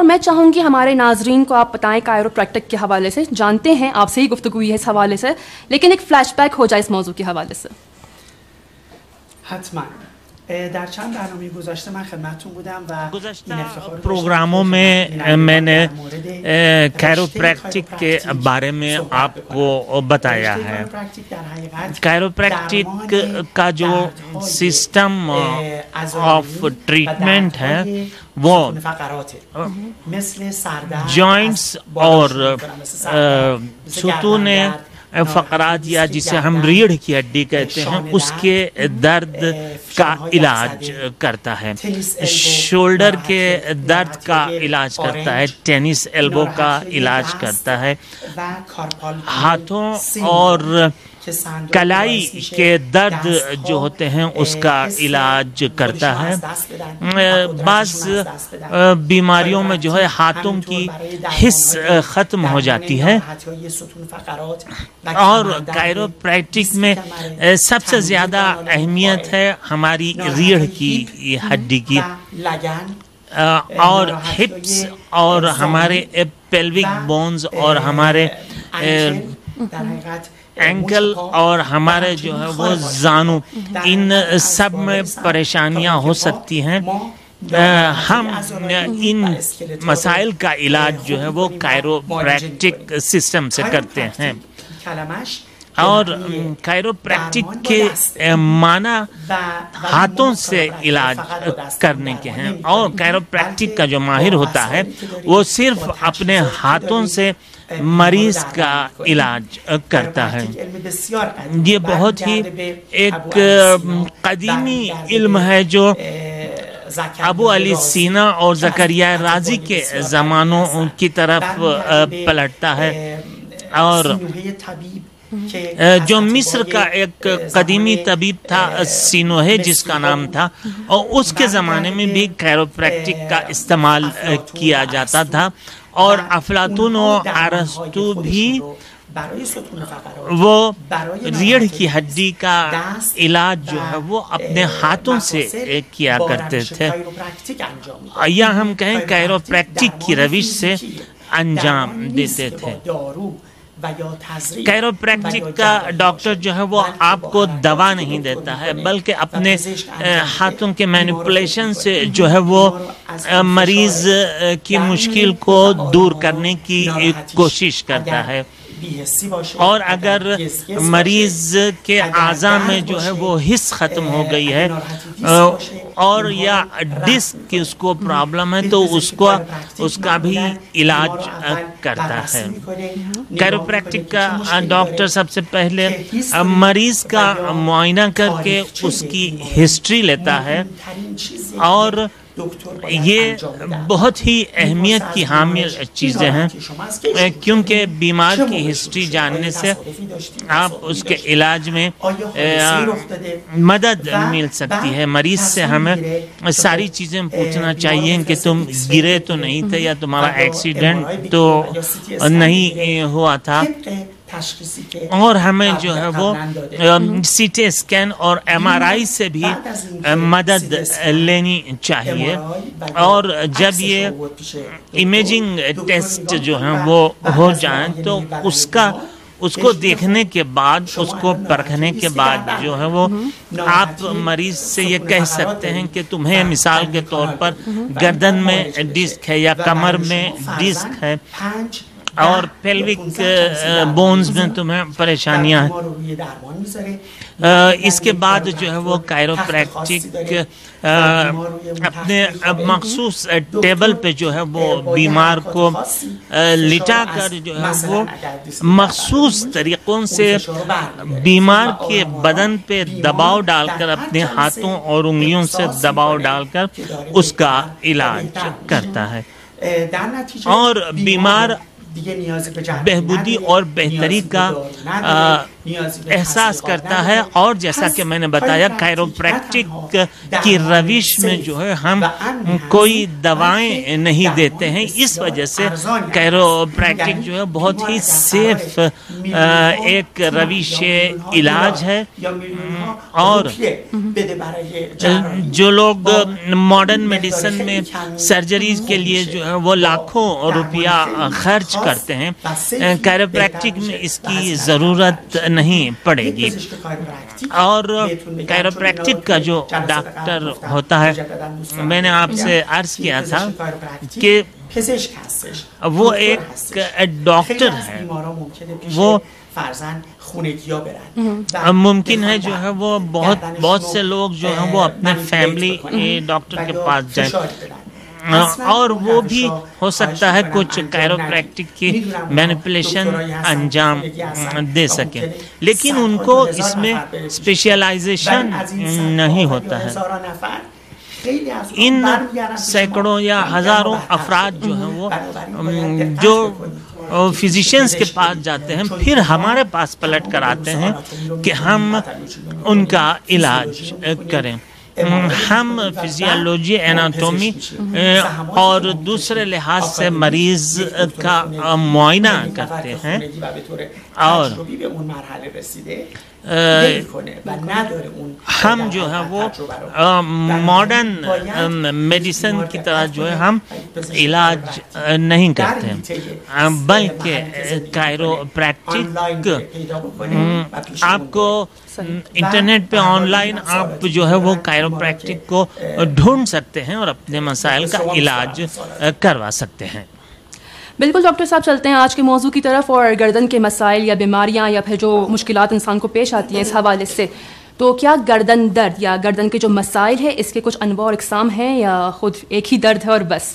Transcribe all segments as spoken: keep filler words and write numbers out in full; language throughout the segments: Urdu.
اور میں چاہوں گی ہمارے ناظرین کو آپ بتائیں کائروپریکٹک کے حوالے سے. جانتے ہیں آپ سے ہی گفتگو ہوئی ہے اس حوالے سے, لیکن ایک فلیش بیک ہو جائے اس موضوع کے حوالے سے. حتما در چند برنامه گذشته من خدمتتون بودم و گزشتہ پروگراموں میں میں نے کائروپریکٹک کے بارے میں آپ کو بتایا ہے. کائروپریکٹک کا جو سسٹم آف ٹریٹمنٹ ہے وہ جوائنٹس اور ستون فقرات یا جسے ہم ریڑھ کی ہڈی کہتے ہیں اس کے درد کا علاج کرتا ہے, شولڈر کے درد کا علاج کرتا ہے, ٹینس ایلبو کا علاج کرتا ہے, ہاتھوں اور کلائی کے درد جو ہوتے ہیں اس کا علاج کرتا ہے. بعض بیماریوں میں جو ہے ہاتھوں کی حس ختم ہو جاتی ہے اور کائروپریکٹک میں سب سے زیادہ اہمیت ہے ہماری ریڑھ کی ہڈی کی اور ہپس اور ہمارے پیلوک بونز اور ہمارے اینکل اور ہمارے جو ہے وہ زانو, ان سب میں پریشانیاں ہو سکتی ہیں. ہم ان مسائل کا علاج جو ہے وہ کائروپریکٹک سسٹم سے کرتے ہیں اور کائروپریکٹک کے معنی ہاتھوں سے علاج کرنے کے ہیں اور کائروپریکٹک کا جو ماہر ہوتا ہے وہ صرف اپنے ہاتھوں سے مریض کا علاج کرتا ہے. یہ بہت ہی ایک قدیمی علم ہے جو ابو علی سینا اور زکریا رازی کے زمانوں کی طرف پلٹتا ہے اور جو مصر کا ایک قدیمی طبیب تھا سینوہے جس کا نام تھا, اور اس کے زمانے میں بھی کائروپریکٹک کا استعمال کیا جاتا تھا اور افلاطون و ارسطو بھی وہ ریڑھ کی ہڈی کا علاج جو ہے وہ اپنے ہاتھوں سے کیا کرتے تھے, یا ہم کہیں کائروپریکٹک کی روش سے انجام دیتے تھے. کائروپریکٹک کا ڈاکٹر جو ہے وہ آپ کو دوا نہیں دیتا ہے بلکہ اپنے ہاتھوں کے مینیپولیشن سے جو ہے وہ مریض کی مشکل کو دور کرنے کی کوشش کرتا ہے. اور اگر مریض کے اعضاء میں جو ہے وہ حس ختم ہو گئی ہے اور یا ڈسک کی اس کو پرابلم ہے تو اس کو اس کا بھی علاج کرتا ہے. کائروپریکٹک کا ڈاکٹر سب سے پہلے مریض کا معائنہ کر کے اس کی ہسٹری لیتا ہے اور یہ بہت ہی اہمیت کی حامل چیزیں ہیں کیونکہ بیمار کی ہسٹری جاننے سے آپ اس کے علاج میں مدد مل سکتی ہے. مریض سے ہمیں ساری چیزیں پوچھنا چاہیے کہ تم گرے تو نہیں تھے یا تمہارا ایکسیڈنٹ تو نہیں ہوا تھا, اور ہمیں جو ہے وہ سی ٹی اسکین اور ایم آر آئی سے بھی مدد لینی چاہیے. اور جب یہ امیجنگ ٹیسٹ جو ہیں وہ ہو جائیں تو اس کا اس کو دیکھنے کے بعد اس کو پرکھنے کے بعد جو ہے وہ آپ مریض سے یہ کہہ سکتے ہیں کہ تمہیں مثال کے طور پر گردن میں ڈسک ہے یا کمر میں ڈسک ہے اور پیلوک بونز میں تمہیں پریشانیاں ہیں. اس کے بعد جو ہے وہ کائروپریکٹک اپنے مخصوص ٹیبل پہ جو ہے وہ بیمار کو لٹا کر جو ہے وہ مخصوص طریقوں سے بیمار کے بدن پہ دباؤ ڈال کر اپنے ہاتھوں اور انگلیوں سے دباؤ ڈال کر اس کا علاج کرتا ہے. اور بیمار بہبودی اور بہتری کا احساس کرتا ہے. اور جیسا کہ میں نے بتایا کائروپریکٹک کی روش میں جو ہے ہم کوئی دوائیں نہیں دیتے ہیں. اس وجہ سے کائروپریکٹک جو ہے بہت ہی سیف ایک روش علاج ہے. اور جو لوگ ماڈرن میڈیسن میں سرجریز کے لیے جو ہے وہ لاکھوں روپیہ خرچ کرتے ہیں, کائروپریکٹک میں اس کی ضرورت نہیں پڑے گی. اور کائروپریکٹک کا جو ڈاکٹر ہوتا ہے, میں نے آپ سے عرض کیا تھا کہ وہ ایک ڈاکٹر ہے, وہ ممکن ہے جو ہے وہ بہت بہت سے لوگ جو ہیں وہ اپنے فیملی ڈاکٹر کے پاس جائیں, اور وہ بھی ہو سکتا ہے کچھ کائروپریکٹک کی مینیپولیشن انجام دے سکیں, لیکن ان کو اس میں اسپیشلائزیشن نہیں ہوتا ہے. ان سینکڑوں یا ہزاروں افراد جو ہیں وہ جو فزیشینز کے پاس جاتے ہیں, پھر ہمارے پاس پلٹ کر آتے ہیں کہ ہم ان کا علاج کریں. ہم فزیالوجی, ایناٹومی اور دوسرے لحاظ سے مریض کا معائنہ کرتے ہیں, اور ہم جو ہے وہ ماڈرن میڈیسن کی طرح جو ہے ہم علاج نہیں کرتے ہیں, بلکہ کائروپریکٹک آپ کو انٹرنیٹ پہ آن لائن آپ جو ہے وہ کائروپریکٹک کو ڈھونڈ سکتے ہیں اور اپنے مسائل کا علاج کروا سکتے ہیں. بالکل ڈاکٹر صاحب, چلتے ہیں آج کے موضوع کی طرف. اور گردن کے مسائل یا بیماریاں یا پھر جو مشکلات انسان کو پیش آتی ہیں اس حوالے سے, تو کیا گردن درد یا گردن کے جو مسائل ہیں اس کے کچھ انواع اور اقسام ہیں یا خود ایک ہی درد ہے اور بس؟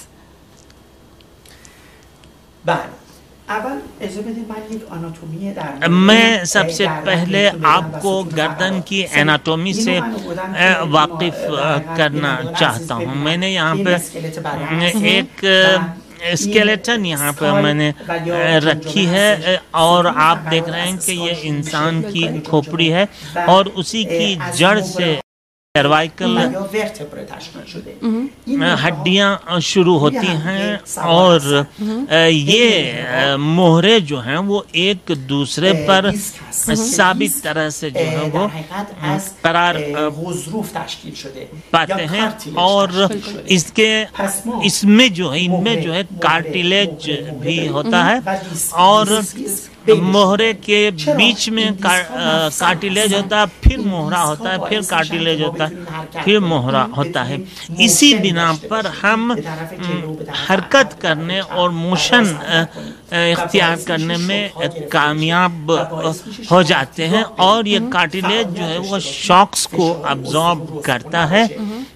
میں سب سے پہلے آپ کو گردن کی ایناٹومی سے واقف کرنا چاہتا ہوں. میں نے یہاں پہ ایک اسکیلیٹن یہاں پہ میں نے رکھی ہے, اور آپ دیکھ رہے ہیں کہ یہ انسان کی کھوپڑی ہے, اور اسی کی جڑ سے سروائکل ہڈیاں شروع ہوتی ہیں, اور یہ مہرے جو ہیں وہ ایک دوسرے پر ثابت طرح سے جو ہے وہ قرار پاتے ہیں. اور اس کے اس میں جو ہے ان میں جو ہے کارٹیلیج بھی ہوتا ہے, اور مہرے کے بیچ میں کارٹیلیج ہوتا ہے, پھر مہرا ہوتا ہے, پھر کارٹیلیج ہوتا ہے, پھر مہرا ہوتا ہے. اسی بنا پر ہم حرکت کرنے اور موشن اختیار کرنے میں کامیاب ہو جاتے ہیں, اور یہ کارٹیلیج جو ہے وہ شاکس کو ابزارب کرتا ہے,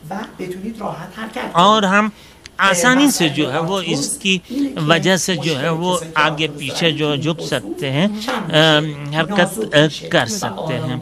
اور ہم آسانی سے جو ہے وہ اس کی وجہ سے جو ہے وہ آگے پیچھے جو جھک سکتے ہیں, حرکت کر سکتے ہیں.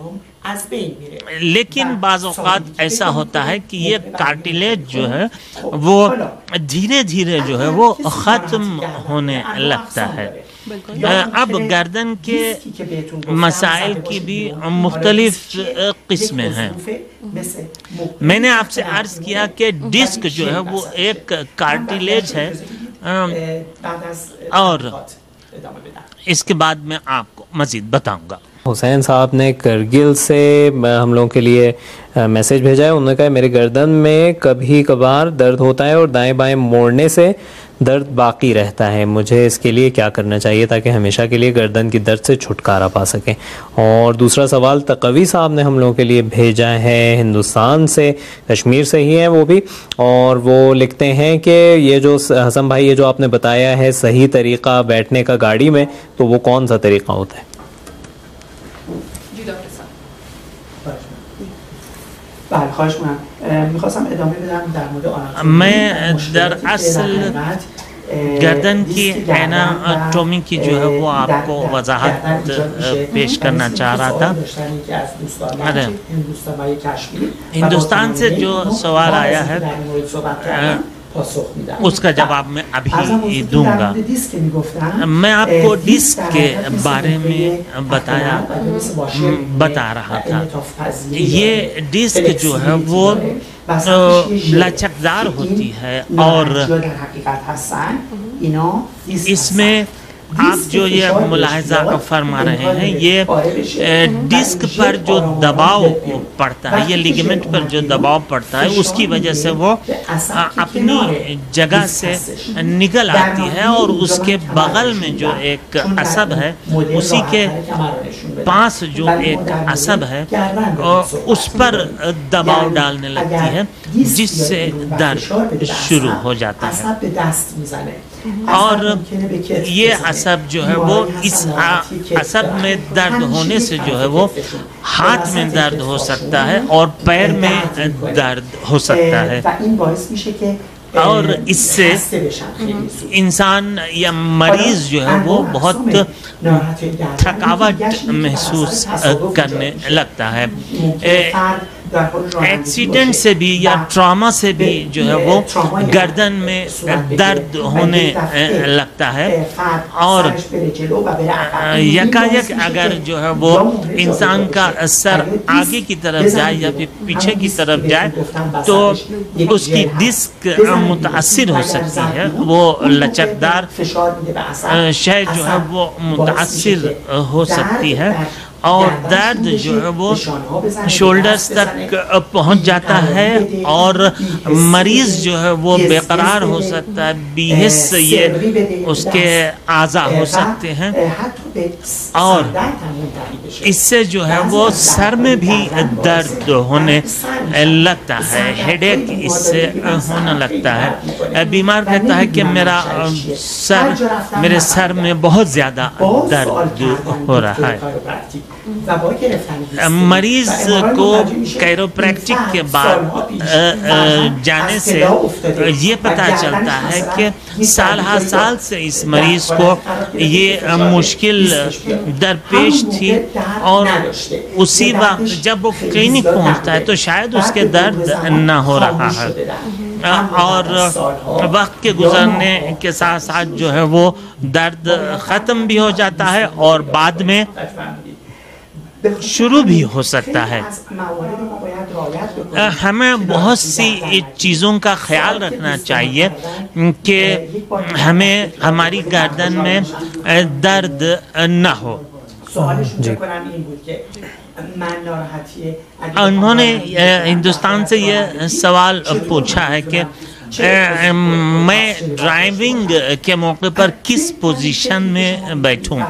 لیکن بعض اوقات ایسا ہوتا ہے کہ یہ کارٹیلیج جو ہے وہ دھیرے دھیرے جو ہے وہ ختم ہونے لگتا ہے. اب گردن کے مسائل کی بھی مختلف قسمیں ہیں. میں نے آپ سے عرض کیا کہ ڈسک جو ہے وہ ایک کارٹیلیج ہے, اور اس کے بعد میں آپ کو مزید بتاؤں گا. حسین صاحب نے کرگل سے ہم لوگوں کے لیے میسج بھیجا ہے. انہوں نے کہا میرے گردن میں کبھی کبھار درد ہوتا ہے اور دائیں بائیں موڑنے سے درد باقی رہتا ہے, مجھے اس کے لیے کیا کرنا چاہیے تاکہ ہمیشہ کے لیے گردن کی درد سے چھٹکارا پا سکیں. اور دوسرا سوال تقوی صاحب نے ہم لوگوں کے لیے بھیجا ہے ہندوستان سے, کشمیر سے ہی ہیں وہ بھی, اور وہ لکھتے ہیں کہ یہ جو حسن بھائی یہ جو آپ نے بتایا ہے صحیح طریقہ بیٹھنے کا گاڑی میں, تو وہ کون سا طریقہ ہوتا ہے؟ میں در اصل گردن کی ایناٹومی کی جو ہے وہ آپ کو وضاحت پیش کرنا چاہ رہا تھا. ہندوستان سے جو سوال آیا ہے اس کا جواب میں ابھی دوں گا. میں آپ کو ڈسک کے بارے میں بتایا بتا رہا تھا. یہ ڈسک جو ہے وہ لچکدار ہوتی ہے اور اس میں آپ جو یہ ملاحظہ فرما رہے ہیں یہ ڈسک پر جو دباؤ پڑتا ہے، یہ لیگمنٹ پر جو دباؤ پڑتا ہے اس کی وجہ سے وہ اپنی جگہ سے نکل آتی ہے اور اس کے بغل میں جو ایک عصب ہے اسی کے پاس جو ایک عصب ہے اس پر دباؤ ڈالنے لگتی ہے جس سے درد شروع ہو جاتا ہے. اور یہ عصب جو ہے وہ اس عصب میں درد ہونے سے جو ہے وہ ہاتھ میں درد ہو سکتا ہے اور پیر میں درد ہو سکتا ہے اور اس سے انسان یا مریض جو ہے وہ بہت تھکاوٹ محسوس کرنے لگتا ہے. ایکسیڈنٹ سے بھی یا ٹراما سے بھی جو ہے وہ گردن میں درد ہونے لگتا ہے اور یکایک اگر جو ہے وہ انسان کا سر آگے کی طرف جائے یا پھر پیچھے کی طرف جائے تو اس کی ڈسک متاثر ہو سکتی ہے، وہ لچکدار شے جو ہے وہ متاثر ہو سکتی ہے اور درد جو ہے وہ شولڈرز تک پہنچ جاتا ہے اور مریض جو ہے وہ بے قرار ہو سکتا ہے، بے حس یہ اس کے اعضاء ہو سکتے ہیں اور اس سے جو ہے وہ سر میں بھی درد ہونے لگتا ہے، ہیڈ ایک اس سے ہونے لگتا ہے. بیمار کہتا ہے کہ میرا سر میرے سر میں بہت زیادہ درد ہو رہا ہے. مریض کو کیروپریکٹک کے بعد جانے سے یہ پتہ چلتا ہے کہ سال ہر سال سے اس مریض کو یہ مشکل درپیش تھی اور اسی وقت جب وہ کلینک پہنچتا ہے تو شاید اس کے درد نہ ہو رہا ہے اور وقت کے گزرنے کے ساتھ ساتھ جو ہے وہ درد ختم بھی ہو جاتا ہے اور بعد میں شروع بھی ہو سکتا ہے. ہمیں بہت سی چیزوں کا خیال رکھنا چاہیے کہ ہمیں ہماری گردن میں درد نہ ہو. انہوں نے ہندوستان سے یہ سوال پوچھا ہے کہ میں ڈرائیونگ کے موقع پر کس پوزیشن میں بیٹھوں.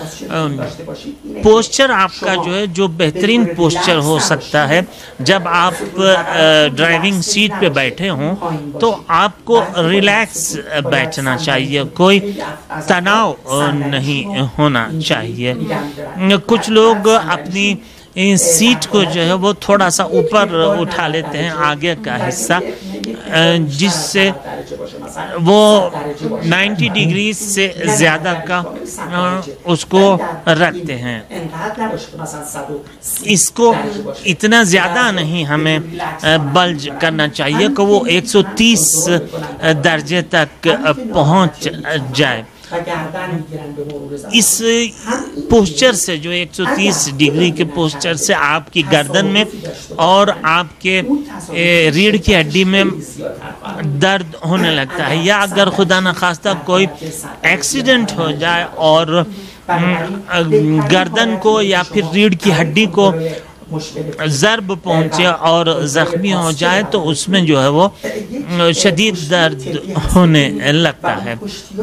پوسچر آپ کا جو ہے جو بہترین پوسچر ہو سکتا ہے جب آپ ڈرائیونگ سیٹ پہ بیٹھے ہوں تو آپ کو ریلیکس بیٹھنا چاہیے، کوئی تناؤ نہیں ہونا چاہیے. کچھ لوگ اپنی سیٹ کو جو ہے وہ تھوڑا سا اوپر اٹھا لیتے ہیں آگے کا حصہ جس سے وہ نائنٹی ڈگری سے زیادہ کا اس کو رکھتے ہیں. اس کو اتنا زیادہ نہیں ہمیں بلج کرنا چاہیے کہ وہ ایک سو تیس درجے تک پہنچ جائے. اس پوسچر سے جو ایک سو تیس ڈگری کے پوسچر سے آپ کی گردن میں اور آپ کے ریڑھ کی ہڈی میں درد ہونے لگتا ہے یا اگر خدا نخواستہ کوئی ایکسیڈنٹ ہو جائے اور گردن کو یا پھر ریڑھ کی ہڈی کو ضرب پہنچے اور زخمی ہو جائے تو اس میں جو ہے وہ شدید درد ہونے لگتا ہے.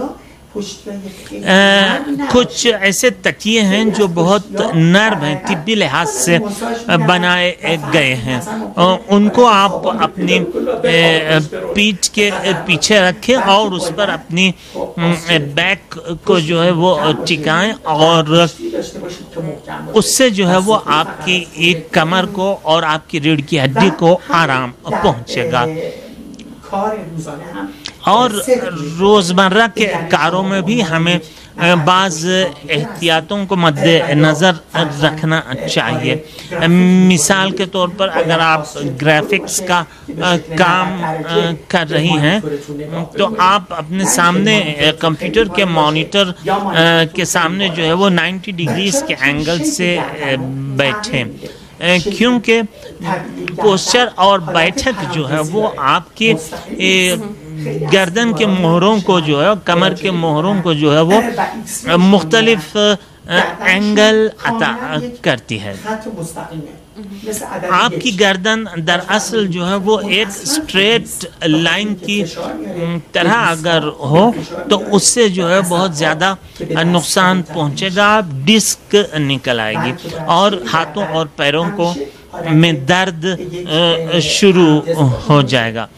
کچھ ایسے تکیے ہیں جو بہت نرم ہیں، طبی لحاظ سے بنائے گئے ہیں، ان کو آپ اپنی پیٹھ کے پیچھے رکھیں اور اس پر اپنی بیک کو جو ہے وہ ٹکائیں اور اس سے جو ہے وہ آپ کی ایک کمر کو اور آپ کی ریڑھ کی ہڈی کو آرام پہنچے گا. اور روزمرہ کے کاروں میں بھی ہمیں بعض احتیاطوں کو مد نظر رکھنا چاہیے. مثال کے طور پر اگر آپ گرافکس کا کام کر رہی ہیں تو آپ اپنے سامنے کمپیوٹر کے مانیٹر کے سامنے جو ہے وہ نائنٹی ڈگریز کے اینگل سے بیٹھیں, کیونکہ پوسچر اور بیٹھک جو ہے وہ آپ کے گردن کے مہروں کو جو ہے, کمر کے مہروں کو جو ہے وہ مختلف اینگل عطا کرتی ہے. آپ کی گردن دراصل جو ہے وہ ایک اسٹریٹ لائن کی طرح اگر ہو تو اس سے جو ہے بہت زیادہ نقصان پہنچے گا, ڈسک نکل آئے گی اور ہاتھوں اور پیروں کو میں درد شروع ہو جائے گا.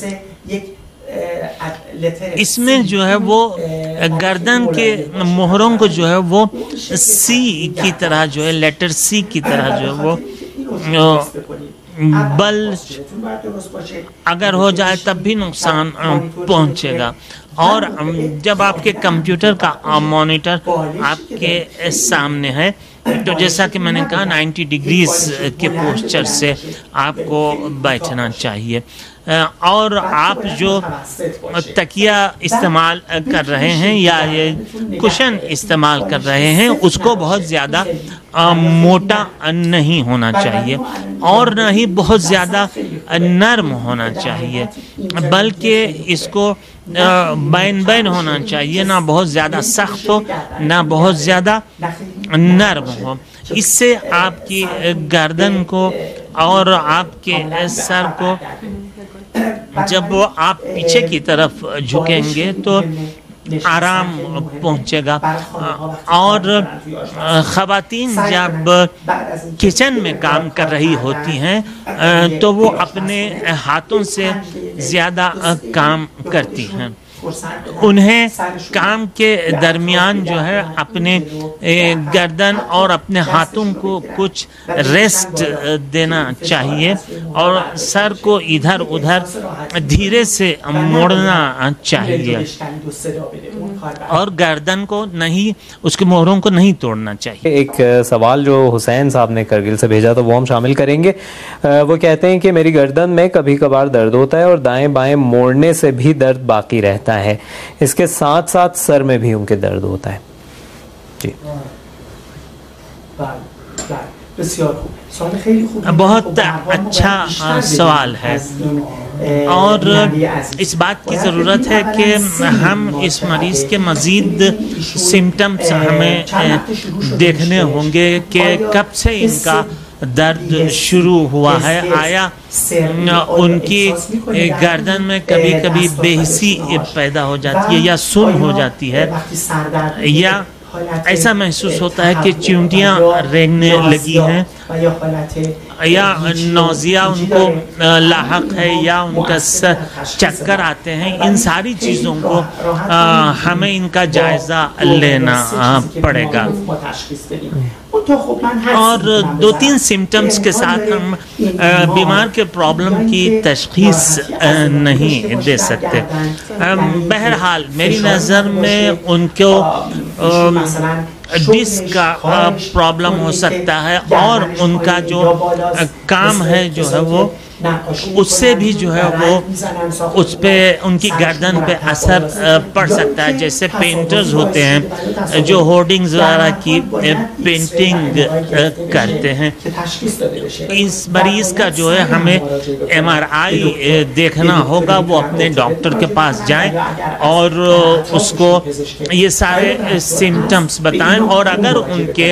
اس میں جو ہے وہ گردن کے مہروں کو جو ہے وہ سی کی طرح جو ہے لیٹر سی کی طرح جو ہے وہ بل اگر ہو جائے تب بھی نقصان پہنچے گا. اور جب آپ کے کمپیوٹر کا مانیٹر آپ کے سامنے ہے تو جیسا کہ میں نے کہا نائنٹی ڈگریز کے پوسچر سے آپ کو بیٹھنا چاہیے, اور آپ جو تکیہ استعمال کر رہے ہیں یا یہ کشن استعمال کر رہے ہیں اس کو بہت زیادہ موٹا نہیں ہونا چاہیے اور نہ ہی بہت زیادہ نرم ہونا چاہیے, بلکہ اس کو بین بین ہونا چاہیے, نہ بہت زیادہ سخت ہو نہ بہت زیادہ نرم ہو. اس سے آپ کی گردن کو اور آپ کے سر کو جب وہ آپ پیچھے کی طرف جھکیں گے تو آرام پہنچے گا. اور خواتین جب کچن میں کام کر رہی ہوتی ہیں تو وہ اپنے ہاتھوں سے زیادہ کام کرتی ہیں, انہیں کام کے درمیان جو ہے اپنے گردن اور اپنے ہاتھوں کو کچھ ریسٹ دینا چاہیے اور سر کو ادھر ادھر دھیرے سے موڑنا چاہیے اور گردن کو نہیں, اس کے مہروں کو نہیں توڑنا چاہیے. ایک سوال جو حسین صاحب نے کرگل سے بھیجا تو وہ ہم شامل کریں گے. وہ کہتے ہیں کہ میری گردن میں کبھی کبھار درد ہوتا ہے اور دائیں بائیں موڑنے سے بھی درد باقی رہتا ہے, اس کے ساتھ ساتھ سر میں بھی ان کے درد ہوتا ہے. جی بہت اچھا سوال ہے, اور اس بات کی ضرورت ہے کہ ہم اس مریض کے مزید سمٹمز ہمیں دیکھنے ہوں گے کہ کب سے ان کا درد شروع ہوا ہے. آیا ان کی گردن میں کبھی کبھی بے حسی پیدا ہو جاتی ہے یا سن ہو جاتی ہے, یا ایسا محسوس ہوتا ہے کہ چونٹیاں رینگنے لگی ہیں, یا نوزیا ان کو لاحق ہے, یا ان کا چکر آتے ہیں. ان ساری چیزوں کو ہمیں ان کا جائزہ لینا پڑے گا, اور دو تین سمٹمز کے ساتھ ہم بیمار کے پرابلم کی تشخیص نہیں دے سکتے. بہرحال میری نظر میں ان کو ڈسک کا پرابلم ہو سکتا ہے, اور ان کا جو کام ہے جو ہے وہ اس سے بھی جو ہے وہ اس پہ ان کی گردن پہ اثر پڑ سکتا ہے. جیسے پینٹرز ہوتے ہیں جو ہورڈنگز وغیرہ کی پینٹنگ کرتے ہیں, اس مریض کا جو ہے ہمیں ایم آر آئی دیکھنا ہوگا. وہ اپنے ڈاکٹر کے پاس جائیں اور اس کو یہ سارے سمٹمز بتائیں, اور اگر ان کے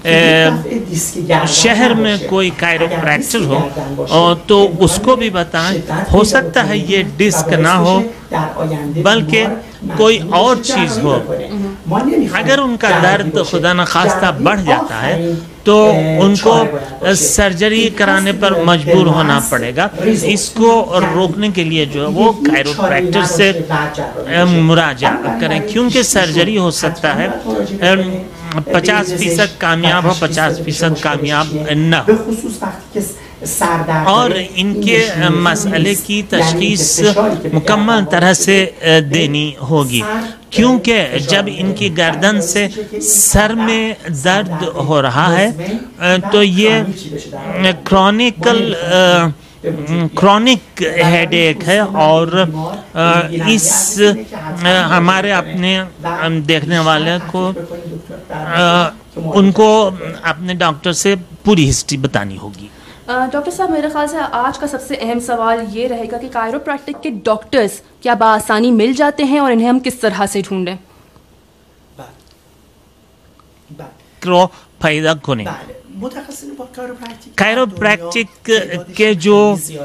شہر میں کوئی کائروپریکٹر ہو تو اس کو بھی بتائیں. ہو سکتا ہے یہ ڈسک نہ ہو بلکہ کوئی اور چیز ہو. اگر ان کا درد خدا نخواستہ بڑھ جاتا ہے تو ان کو سرجری کرانے پر مجبور ہونا پڑے گا. اس کو روکنے کے لیے جو ہے وہ کائروپریکٹر سے مراجعہ کریں, کیونکہ سرجری ہو سکتا ہے پچاس فیصد کامیاب ہو, پچاس فیصد کامیاب نہ ہو. اور ان کے مسئلے کی تشخیص مکمل طرح سے دینی ہوگی، کیونکہ جب ان کی گردن سے سر میں درد ہو رہا ہے تو یہ کرونیکل کرونک ہیڈ ایک ہے، اور اس ہمارے اپنے دیکھنے والے کو ان کو اپنے ڈاکٹر سے پوری ہسٹری بتانی ہوگی۔ ڈاکٹر صاحب، میرے خیال سے آج کا سب سے اہم سوال یہ رہے گا کہ کائروپریکٹک کے ڈاکٹرز کیا بآسانی مل جاتے ہیں اور انہیں ہم کس طرح سے ڈھونڈیں؟ کرو فائدہ کونے کائروپریکٹک کے جو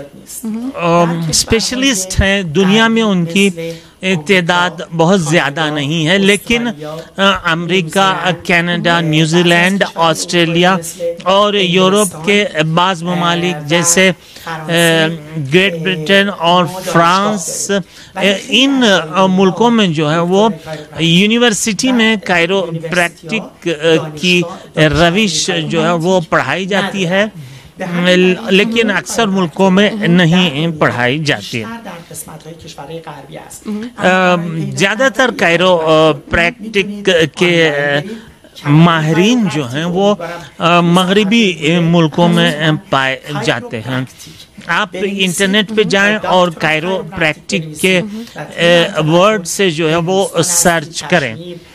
اسپیشلسٹ ہیں دنیا میں ان کی تعداد بہت زیادہ نہیں ہے، لیکن America, Canada, New Zealand, Australia اور یورپ کے بعض ممالک جیسے گریٹ برٹن اور فرانس، ان ملکوں میں جو ہے وہ یونیورسٹی میں کائروپریکٹک کی روش جو ہے وہ پڑھائی جاتی ہے، لیکن اکثر ملکوں میں نہیں پڑھائی جاتی۔ زیادہ تر کائروپریکٹک کے ماہرین جو ہیں وہ مغربی ملکوں میں پائے جاتے ہیں۔ آپ انٹرنیٹ پہ جائیں اور کائروپریکٹک کے ورڈ سے جو ہے وہ سرچ کریں،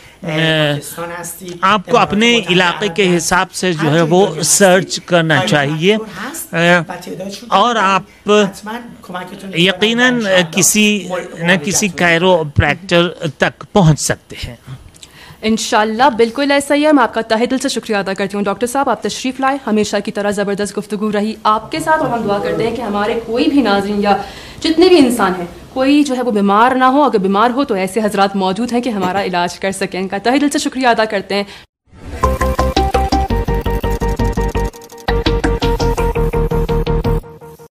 آپ کو اپنے علاقے کے حساب سے جو ہے وہ سرچ کرنا چاہیے، اور آپ یقیناً کسی نہ کسی کائروپریکٹر تک پہنچ سکتے ہیں۔ انشاءاللہ بالکل ایسا ہی ہے۔ میں آپ کا تہہ دل سے شکریہ ادا کرتی ہوں ڈاکٹر صاحب، آپ تشریف لائے، ہمیشہ کی طرح زبردست گفتگو رہی آپ کے ساتھ، اور ہم دعا کرتے ہیں کہ ہمارے کوئی بھی ناظرین یا جتنے بھی انسان ہیں کوئی جو ہے وہ بیمار نہ ہو، اگر بیمار ہو تو ایسے حضرات موجود ہیں کہ ہمارا علاج کر سکیں۔ ان کا تہہ دل سے شکریہ ادا کرتے ہیں۔